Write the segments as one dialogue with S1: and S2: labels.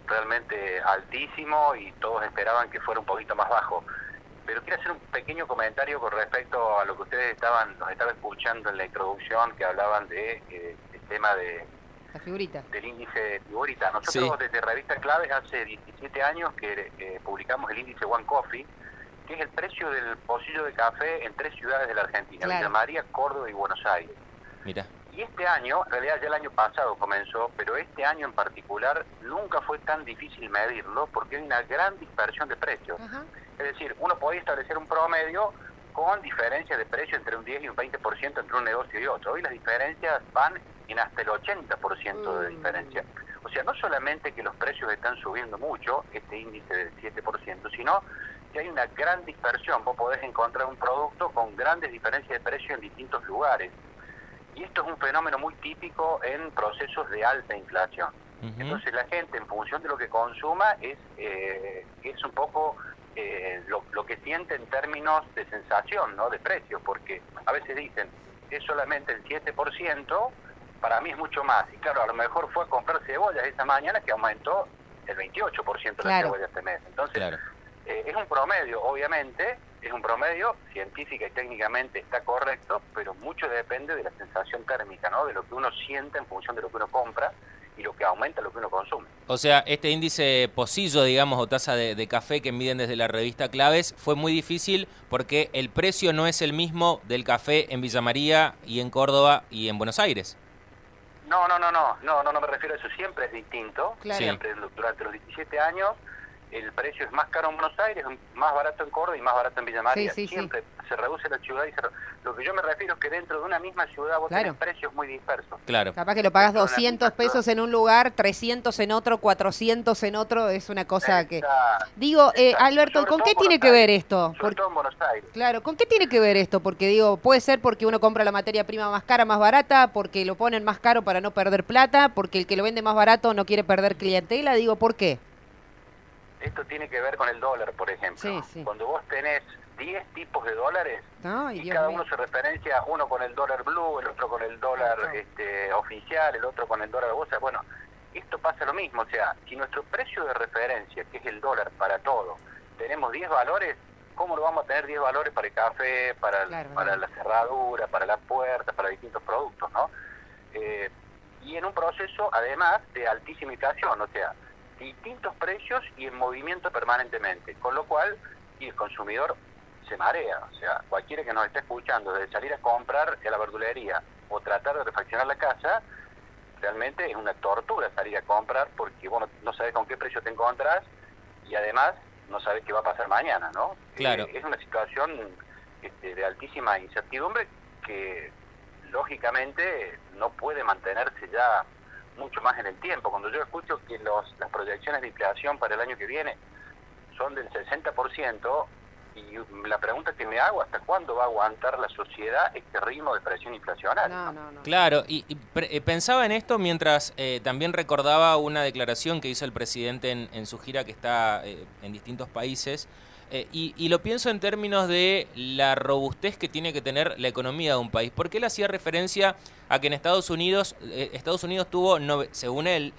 S1: realmente altísimo y todos esperaban que fuera un poquito más bajo. Pero quiero hacer un pequeño comentario con respecto a lo que ustedes nos estaban escuchando en la introducción, que hablaban de el tema de
S2: la figurita.
S1: Del índice de figurita. Nosotros desde Revista Claves hace 17 años que publicamos el índice One Coffee, que es el precio del pocillo de café en 3 ciudades de la Argentina,
S2: claro.
S1: Villa María, Córdoba y Buenos Aires.
S3: Mira.
S1: Y este año, en realidad ya el año pasado comenzó, pero este año en particular nunca fue tan difícil medirlo porque hay una gran dispersión de precios.
S2: Ajá. Es
S1: decir, uno podía establecer un promedio con diferencias de precio entre un 10 y un 20% entre un negocio y otro. Hoy las diferencias van en hasta el 80% de diferencia. O sea, no solamente que los precios están subiendo mucho, este índice del 7%, sino que hay una gran dispersión. Vos podés encontrar un producto con grandes diferencias de precio en distintos lugares. Y esto es un fenómeno muy típico en procesos de alta inflación. Entonces la gente, en función de lo que consuma, es un poco lo que siente en términos de sensación, ¿no? De precios, porque a veces dicen, es solamente el 7%, para mí es mucho más. Y claro, a lo mejor fue a comprar cebollas esa mañana que aumentó el 28% la cebolla este mes. Entonces, es un promedio, obviamente, es un promedio, científica y técnicamente está correcto, pero mucho depende de la sensación térmica, ¿no? De lo que uno siente en función de lo que uno compra y lo que aumenta lo que uno consume.
S3: O sea, este índice pocillo, digamos, o taza de café que miden desde la revista Claves, fue muy difícil porque el precio no es el mismo del café en Villa María y en Córdoba y en Buenos Aires.
S1: No me refiero a eso, siempre es distinto, siempre, durante los 17 años, el precio es más caro en Buenos Aires, más barato en Córdoba y más barato en Villa María. Siempre se reduce la ciudad y lo que yo me refiero es que dentro de una misma ciudad vos tenés precios muy dispersos.
S3: Claro.
S2: Capaz que lo pagas 200 pesos en un lugar, 300 en otro, 400 en otro, es una cosa que... Digo, Alberto, ¿con qué tiene que ver esto?
S1: Sobre todo en Buenos Aires.
S2: Claro, ¿con qué tiene que ver esto? Porque digo, puede ser porque uno compra la materia prima más cara, más barata, porque lo ponen más caro para no perder plata, porque el que lo vende más barato no quiere perder clientela, digo, ¿por qué?
S1: Esto tiene que ver con el dólar, por ejemplo. Cuando vos tenés 10 tipos de dólares y cada uno se referencia, uno con el dólar blue, el otro con el dólar oficial, el otro con el dólar bolsa. Bueno, esto pasa lo mismo. O sea, si nuestro precio de referencia, que es el dólar para todo, tenemos 10 valores, ¿cómo no vamos a tener 10 valores para el café, para la cerradura, para las puertas, para distintos productos, ¿no? Y en un proceso, además, de altísima inflación, o sea, distintos precios y en movimiento permanentemente, con lo cual el consumidor se marea. O sea, cualquiera que nos esté escuchando, de salir a comprar a la verdulería o tratar de refaccionar la casa, realmente es una tortura salir a comprar porque vos no sabés con qué precio te encontrás y además no sabés qué va a pasar mañana, ¿no?
S3: Claro.
S1: Es una situación de altísima incertidumbre que lógicamente no puede mantenerse ya mucho más en el tiempo. Cuando yo escucho que las proyecciones de inflación para el año que viene son del 60%, y la pregunta que me hago, ¿hasta cuándo va a aguantar la sociedad este ritmo de presión inflacionaria?
S2: No.
S3: Claro, y pensaba en esto mientras también recordaba una declaración que hizo el presidente en su gira que está en distintos países, y lo pienso en términos de la robustez que tiene que tener la economía de un país, porque él hacía referencia a que en Estados Unidos tuvo, según él,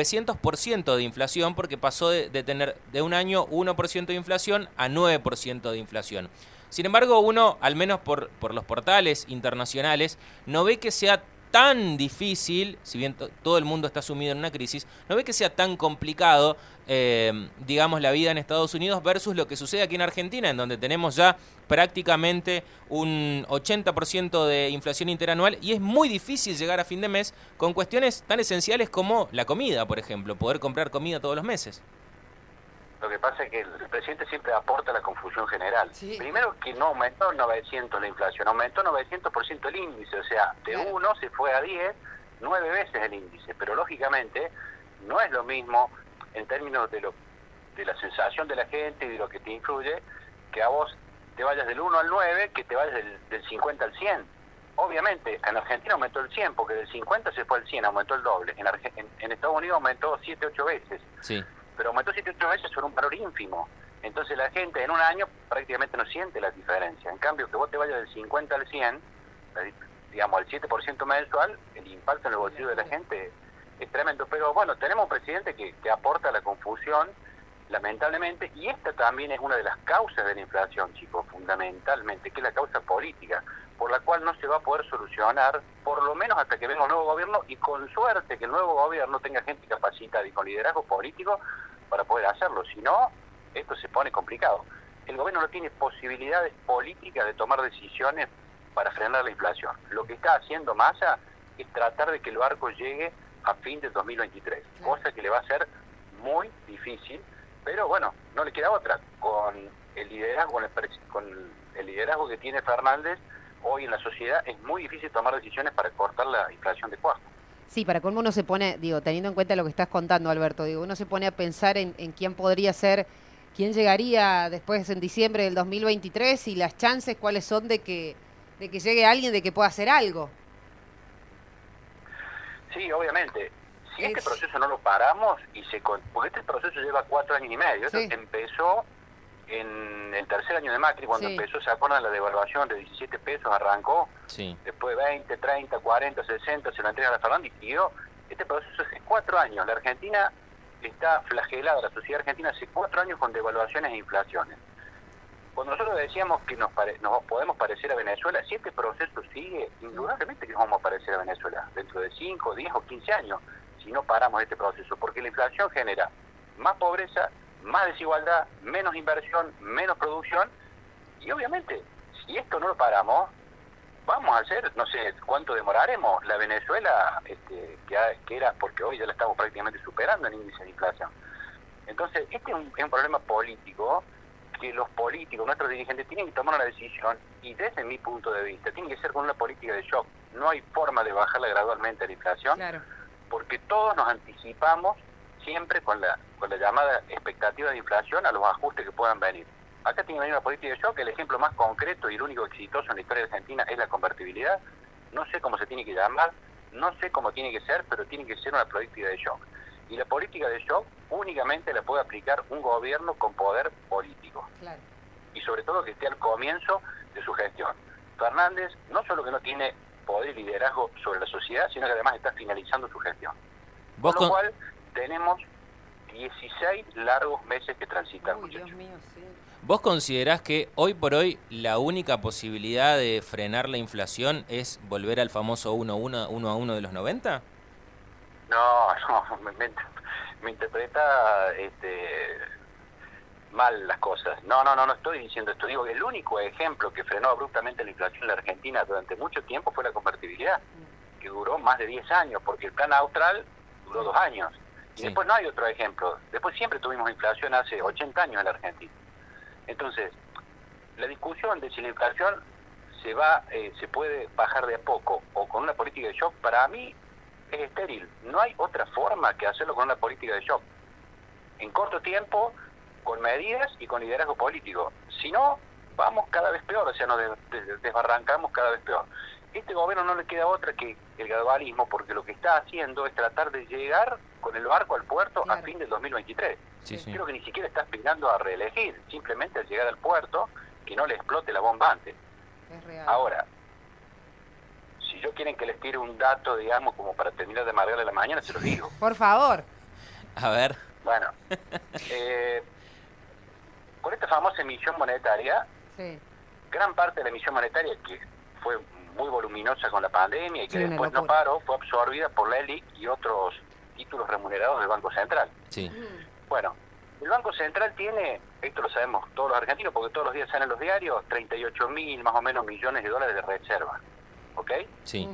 S3: 900% de inflación, porque pasó de tener de un año 1% de inflación a 9% de inflación. Sin embargo, uno, al menos por los portales internacionales, no ve que sea tan difícil, si bien todo el mundo está sumido en una crisis, no ve que sea tan complicado, digamos, la vida en Estados Unidos versus lo que sucede aquí en Argentina, en donde tenemos ya prácticamente un 80% de inflación interanual y es muy difícil llegar a fin de mes con cuestiones tan esenciales como la comida, por ejemplo, poder comprar comida todos los meses.
S1: Lo que pasa es que el presidente siempre aporta la confusión general. Primero que no aumentó 900 la inflación, aumentó 900% el índice, o sea, de 1 se fue a 10, 9 veces el índice, pero lógicamente no es lo mismo en términos de la sensación de la gente y de lo que te influye, que a vos te vayas del 1 al 9, que te vayas del 50 al 100. Obviamente, en Argentina aumentó el 100, porque del 50 se fue al 100, aumentó el doble. En Estados Unidos aumentó 7, 8 veces.
S3: Sí.
S1: Pero aumentó 7, 8 veces sobre un valor ínfimo. Entonces la gente en un año prácticamente no siente la diferencia. En cambio, que vos te vayas del 50 al 100, digamos al 7% mensual, el impacto en el bolsillo de la gente es tremendo. Pero bueno, tenemos un presidente que aporta la confusión, lamentablemente, y esta también es una de las causas de la inflación, chicos, fundamentalmente, que es la causa política, por la cual no se va a poder solucionar, por lo menos hasta que venga un nuevo gobierno, y con suerte que el nuevo gobierno tenga gente capacitada y con liderazgo político para poder hacerlo. Si no, esto se pone complicado. El gobierno no tiene posibilidades políticas de tomar decisiones para frenar la inflación. Lo que está haciendo Massa es tratar de que el barco llegue a fin de 2023, cosa que le va a ser muy difícil, pero bueno, no le queda otra. Con el liderazgo, con el liderazgo que tiene Fernández hoy en la sociedad, es muy difícil tomar decisiones para cortar la inflación de cuarto.
S2: Sí, para cómo uno se pone, digo, teniendo en cuenta lo que estás contando, Alberto, digo, uno se pone a pensar en quién podría ser, quién llegaría después en diciembre del 2023 y las chances cuáles son de que llegue alguien, de que pueda hacer algo.
S1: Sí, obviamente. Si este proceso no lo paramos, porque este proceso lleva 4 años y medio,
S2: sí.
S1: Esto empezó en el tercer año de Macri, cuando
S2: sí.
S1: empezó, ¿se acuerdan? La devaluación de 17 pesos arrancó,
S3: sí.
S1: Después 20, 30, 40, 60, se lo entrega a Fernández y siguió. Este proceso hace 4 años. La Argentina está flagelada, la sociedad argentina hace 4 años con devaluaciones e inflaciones. Cuando nosotros decíamos que nos podemos parecer a Venezuela, si este proceso sigue, indudablemente que nos vamos a parecer a Venezuela dentro de 5, 10 o 15 años, si no paramos este proceso, porque la inflación genera más pobreza, más desigualdad, menos inversión, menos producción, y obviamente, si esto no lo paramos, vamos a hacer, no sé cuánto demoraremos, la Venezuela, que era, porque hoy ya la estamos prácticamente superando en índice de inflación. Entonces, este es un problema político, que los políticos, nuestros dirigentes, tienen que tomar una decisión, y desde mi punto de vista, tiene que ser con una política de shock. No hay forma de bajarla gradualmente a la inflación,
S2: claro.
S1: Porque todos nos anticipamos siempre con la llamada expectativa de inflación a los ajustes que puedan venir. Acá tiene que venir una política de shock. El ejemplo más concreto y el único exitoso en la historia de Argentina es la convertibilidad. No sé cómo se tiene que llamar, no sé cómo tiene que ser, pero tiene que ser una política de shock. Y la política de shock únicamente la puede aplicar un gobierno con poder político.
S2: Claro.
S1: Y sobre todo que esté al comienzo de su gestión. Fernández no solo que no tiene poder y liderazgo sobre la sociedad, sino que además está finalizando su gestión. Con lo cual tenemos 16 largos meses que transitar, muchachos.
S2: Dios mío, sí.
S3: ¿Vos considerás que hoy por hoy la única posibilidad de frenar la inflación es volver al famoso 1 a 1 de los 90?
S1: No, me interpreta mal las cosas. No estoy diciendo esto. Digo que el único ejemplo que frenó abruptamente la inflación en la Argentina durante mucho tiempo fue la convertibilidad, que duró más de 10 años, porque el plan austral duró 2 años. Y después no hay otro ejemplo. Después siempre tuvimos inflación hace 80 años en la Argentina. Entonces, la discusión de si la inflación se puede bajar de a poco o con una política de shock, para mí es estéril. No hay otra forma que hacerlo con una política de shock. En corto tiempo, con medidas y con liderazgo político. Si no, vamos cada vez peor, o sea, nos desbarrancamos cada vez peor. Este gobierno no le queda otra que el gradualismo, porque lo que está haciendo es tratar de llegar con el barco al puerto a fin del 2023.
S3: Sí.
S1: Creo que ni siquiera está aspirando a reelegir, simplemente al llegar al puerto, que no le explote la bomba antes.
S2: Es real.
S1: Ahora, si yo quieren que les tire un dato, digamos, como para terminar de amargarle la mañana, se los digo.
S2: Por favor.
S3: A ver.
S1: Bueno, con esta famosa emisión monetaria, gran parte de la emisión monetaria, que fue muy voluminosa con la pandemia y que después no paró, fue absorbida por la ELIC y otros títulos remunerados del Banco Central.
S3: Sí.
S1: Bueno, el Banco Central tiene, esto lo sabemos todos los argentinos porque todos los días salen los diarios, 38.000 más o menos millones de dólares de reserva. ¿Ok?
S3: Sí.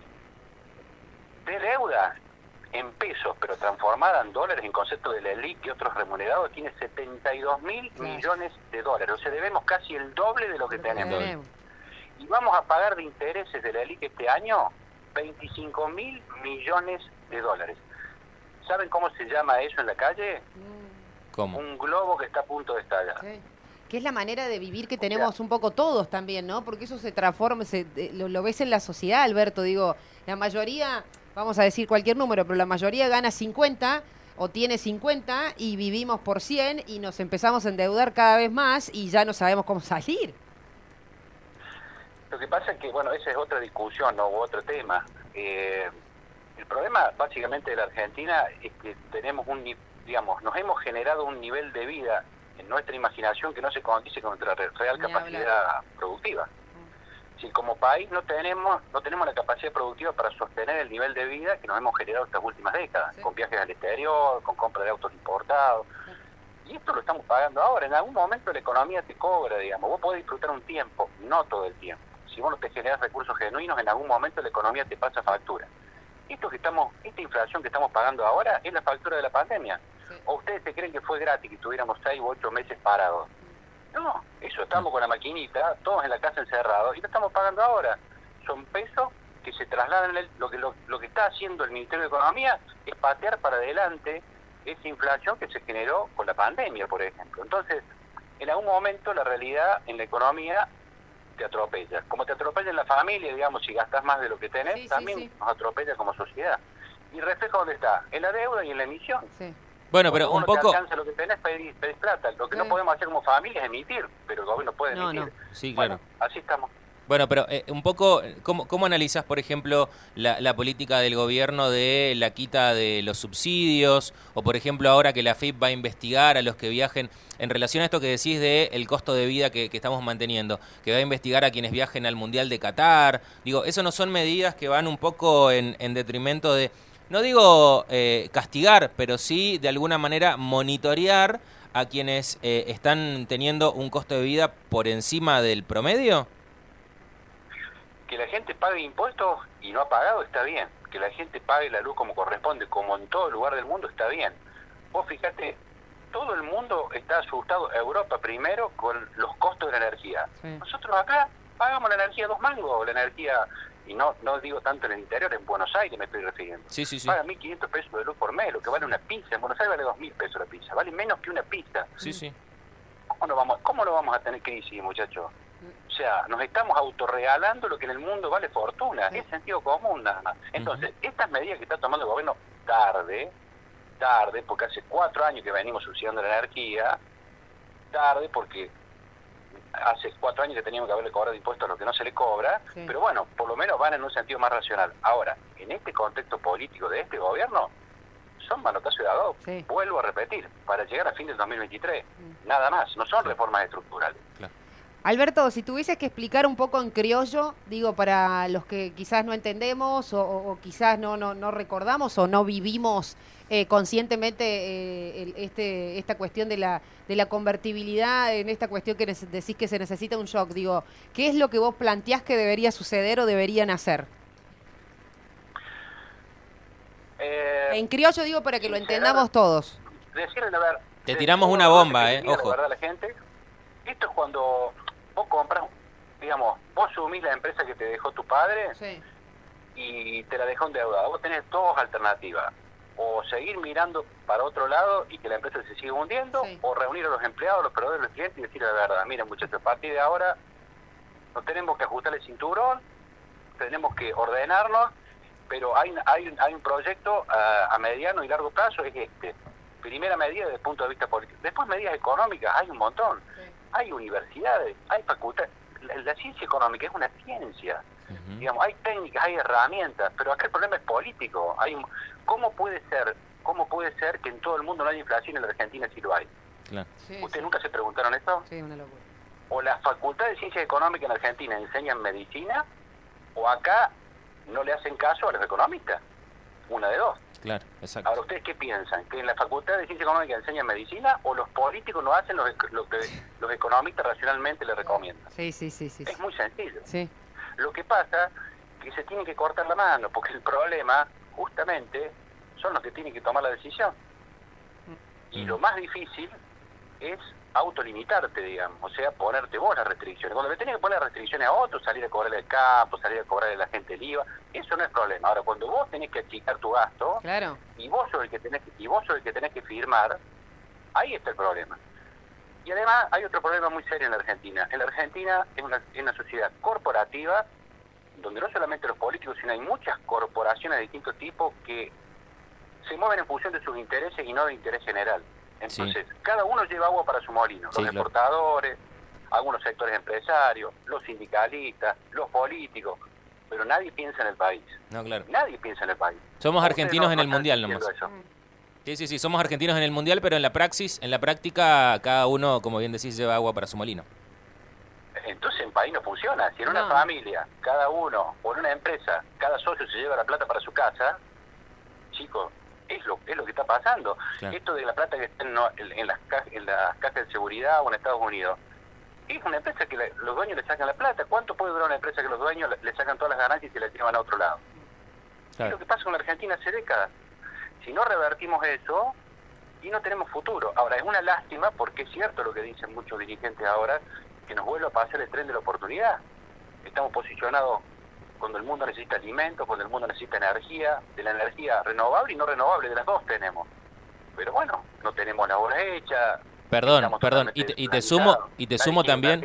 S1: De deuda en pesos, pero transformada en dólares en concepto de la ELIC y otros remunerados, tiene 72.000 millones de dólares. O sea, debemos casi el doble de lo que tenemos. Y vamos a pagar de intereses de la ELIC este año 25.000 millones de dólares. ¿Saben cómo se llama eso en la calle?
S3: ¿Cómo?
S1: Un globo que está a punto de estallar.
S2: Que es la manera de vivir que tenemos un poco todos también, ¿no? Porque eso se transforma, lo ves en la sociedad, Alberto. Digo, la mayoría, vamos a decir cualquier número, pero la mayoría gana 50 o tiene 50 y vivimos por 100 y nos empezamos a endeudar cada vez más y ya no sabemos cómo salir. Lo
S1: que pasa es que, bueno, esa es otra discusión, ¿no? O otro tema. El problema básicamente de la Argentina es que tenemos nos hemos generado un nivel de vida en nuestra imaginación que no se condice con nuestra real capacidad productiva. Si como país no tenemos la capacidad productiva para sostener el nivel de vida que nos hemos generado estas últimas décadas, con viajes al exterior, con compra de autos importados. Y esto lo estamos pagando ahora. En algún momento la economía te cobra, digamos. Vos podés disfrutar un tiempo, no todo el tiempo. Si vos no te generas recursos genuinos, en algún momento la economía te pasa factura. Esta inflación que estamos pagando ahora es la factura de la pandemia. ¿O ustedes se creen que fue gratis que estuviéramos 6 u 8 meses parados? No, eso, estamos con la maquinita, todos en la casa encerrados, y lo estamos pagando ahora. Son pesos que se trasladan. Lo que está haciendo el Ministerio de Economía es patear para adelante esa inflación que se generó con la pandemia, por ejemplo. Entonces, en algún momento la realidad en la economía te atropella. Como te atropella en la familia, digamos, si gastas más de lo que tenés, también nos atropella como sociedad. ¿Y el reflejo dónde está? En la deuda y en la emisión.
S3: Sí. Bueno, pero un poco...
S1: Te alcanza lo que tenés, pedís plata. Lo que no podemos hacer como familia es emitir, pero el gobierno puede emitir.
S3: Sí, claro.
S1: Bueno, así estamos.
S3: Bueno, pero un poco, ¿cómo analizás, por ejemplo, la política del gobierno de la quita de los subsidios? O, por ejemplo, ahora que la AFIP va a investigar a los que viajen, en relación a esto que decís de el costo de vida que estamos manteniendo, que va a investigar a quienes viajen al Mundial de Qatar. Digo, ¿eso no son medidas que van un poco en detrimento de, no digo castigar, pero sí de alguna manera monitorear a quienes están teniendo un costo de vida por encima del promedio?
S1: Que la gente pague impuestos y no ha pagado está bien. Que la gente pague la luz como corresponde, como en todo lugar del mundo, está bien. Vos fíjate, todo el mundo está asustado, Europa primero, con los costos de la energía. Sí. Nosotros acá pagamos la energía 2 mangos, la energía, y no digo tanto en el interior, en Buenos Aires me estoy refiriendo.
S3: Sí.
S1: Pagan 1.500 pesos de luz por mes, lo que vale una pizza. En Buenos Aires vale 2.000 pesos la pizza, vale menos que una pizza.
S3: Sí.
S1: ¿Cómo no vamos a tener crisis, muchachos? O sea, nos estamos autorregalando lo que en el mundo vale fortuna. Es sentido común nada más. Entonces, estas medidas que está tomando el gobierno tarde, porque hace 4 años que venimos subsidiando la energía, tarde porque hace 4 años que teníamos que haberle cobrado impuestos a lo que no se le cobra, pero bueno, por lo menos van en un sentido más racional. Ahora, en este contexto político de este gobierno, son manotazos de adobo, vuelvo a repetir, para llegar a fin del 2023, nada más, no son reformas estructurales.
S3: Claro.
S2: Alberto, si tuvieses que explicar un poco en criollo, digo, para los que quizás no entendemos o quizás no recordamos o no vivimos conscientemente esta cuestión de la convertibilidad, en esta cuestión que decís que se necesita un shock, digo, ¿qué es lo que vos planteás que debería suceder o deberían hacer? En criollo digo para que lo entendamos todos.
S1: Decirle, a ver,
S3: te tiramos una bomba, ojo.
S1: ¿Verdad, la gente? Esto es cuando vos compras, digamos, vos asumís la empresa que te dejó tu padre y te la dejó endeudada. Vos tenés 2 alternativas. O seguir mirando para otro lado y que la empresa se siga hundiendo, o reunir a los empleados, los proveedores, los clientes y decir la verdad. Miren, muchachos, a partir de ahora nos tenemos que ajustar el cinturón, tenemos que ordenarnos, pero hay un proyecto a mediano y largo plazo, es este. Primera medida desde el punto de vista político. Después medidas económicas, hay un montón. Hay universidades, hay facultades. La ciencia económica es una ciencia. Digamos, hay técnicas, hay herramientas, pero acá el problema es político. ¿Cómo puede ser que en todo el mundo no haya inflación y en la Argentina sí lo hay?
S3: Claro.
S1: ¿Ustedes nunca se preguntaron esto?
S2: Sí, una locura.
S1: O la Facultad de Ciencias Económicas en Argentina enseñan medicina, o acá no le hacen caso a los economistas. Una de dos.
S3: Claro, exacto.
S1: Ahora, ¿ustedes qué piensan? ¿Que en la Facultad de Ciencias Económicas enseñan medicina o los políticos no hacen lo que los economistas racionalmente les recomiendan?
S2: Sí.
S1: Es muy sencillo.
S2: Sí.
S1: Lo que pasa es que se tiene que cortar la mano, porque el problema, justamente, son los que tienen que tomar la decisión. Y lo más difícil es autolimitarte, digamos, o sea, ponerte vos las restricciones. Cuando le tenés que poner restricciones a otros, salir a cobrarle el campo, salir a cobrarle a la gente el IVA, eso no es problema. Ahora, cuando vos tenés que achicar tu gasto,
S2: claro,
S1: y vos sos el que tenés que firmar, ahí está el problema. Y además hay otro problema muy serio en la Argentina. En la Argentina es una sociedad corporativa, donde no solamente los políticos, sino hay muchas corporaciones de distintos tipos que se mueven en función de sus intereses y no de interés general. Entonces, cada uno lleva agua para su molino. Los exportadores, algunos sectores empresarios, los sindicalistas, los políticos. pero nadie piensa en el país.
S3: No, claro.
S1: Nadie piensa en el país.
S3: Somos argentinos en el
S1: están
S3: Mundial
S1: diciendo
S3: nomás.
S1: eso.
S3: Sí, somos argentinos en el Mundial, pero en la práctica, cada uno, como bien decís, lleva agua para su molino.
S1: Entonces en país no funciona. Si en una familia, cada uno, o en una empresa, cada socio se lleva la plata para su casa, chicos, es lo que está pasando.
S3: Claro.
S1: Esto de la plata que está en las cajas de seguridad o en Estados Unidos, es una empresa que los dueños le sacan la plata. ¿Cuánto puede durar una empresa que los dueños le sacan todas las ganancias y se las llevan a otro lado?
S3: Claro.
S1: Es lo que pasa con la Argentina hace décadas. Si no revertimos eso, y no tenemos futuro. Ahora, es una lástima, porque es cierto lo que dicen muchos dirigentes ahora, que nos vuelve a pasar el tren de la oportunidad. Estamos posicionados cuando el mundo necesita alimentos, cuando el mundo necesita energía, de la energía renovable y no renovable, de las dos tenemos. Pero bueno, no tenemos la obra hecha.
S3: Perdón, y te sumo también,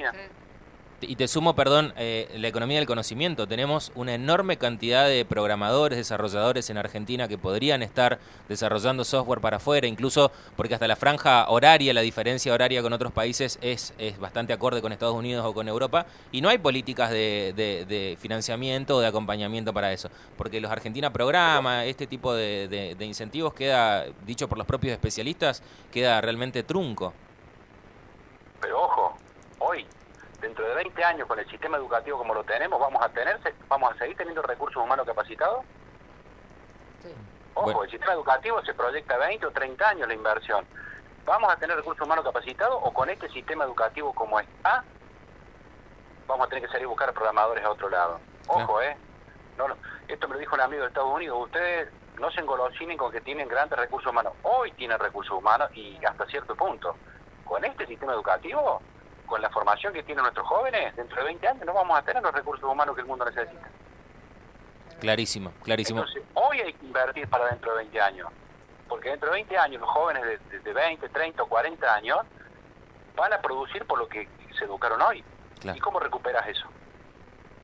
S3: la economía del conocimiento. Tenemos una enorme cantidad de programadores, desarrolladores en Argentina que podrían estar desarrollando software para afuera, incluso porque hasta la franja horaria, la diferencia horaria con otros países es bastante acorde con Estados Unidos o con Europa, y no hay políticas de financiamiento o de acompañamiento para eso, porque los Argentina Programa, este tipo de incentivos queda, dicho por los propios especialistas, queda realmente trunco.
S1: Pero ojo, hoy, dentro de 20 años, con el sistema educativo como lo tenemos, ¿vamos a seguir teniendo recursos humanos capacitados?
S2: Sí.
S1: Ojo,
S3: Bueno.
S1: El sistema educativo se proyecta 20 o 30 años la inversión. ¿Vamos a tener recursos humanos capacitados o con este sistema educativo como está, vamos a tener que salir a buscar programadores a otro lado? Ojo, esto me lo dijo un amigo de Estados Unidos. Ustedes no se engolosinen con que tienen grandes recursos humanos. Hoy tienen recursos humanos y hasta cierto punto. Con este sistema educativo, con la formación que tienen nuestros jóvenes, dentro de 20 años no vamos a tener los recursos humanos que el mundo necesita.
S3: Clarísimo.
S1: Entonces, hoy hay que invertir para dentro de 20 años, porque dentro de 20 años los jóvenes de 20, 30 o 40 años van a producir por lo que se educaron hoy.
S3: Claro.
S1: ¿Y cómo recuperas eso?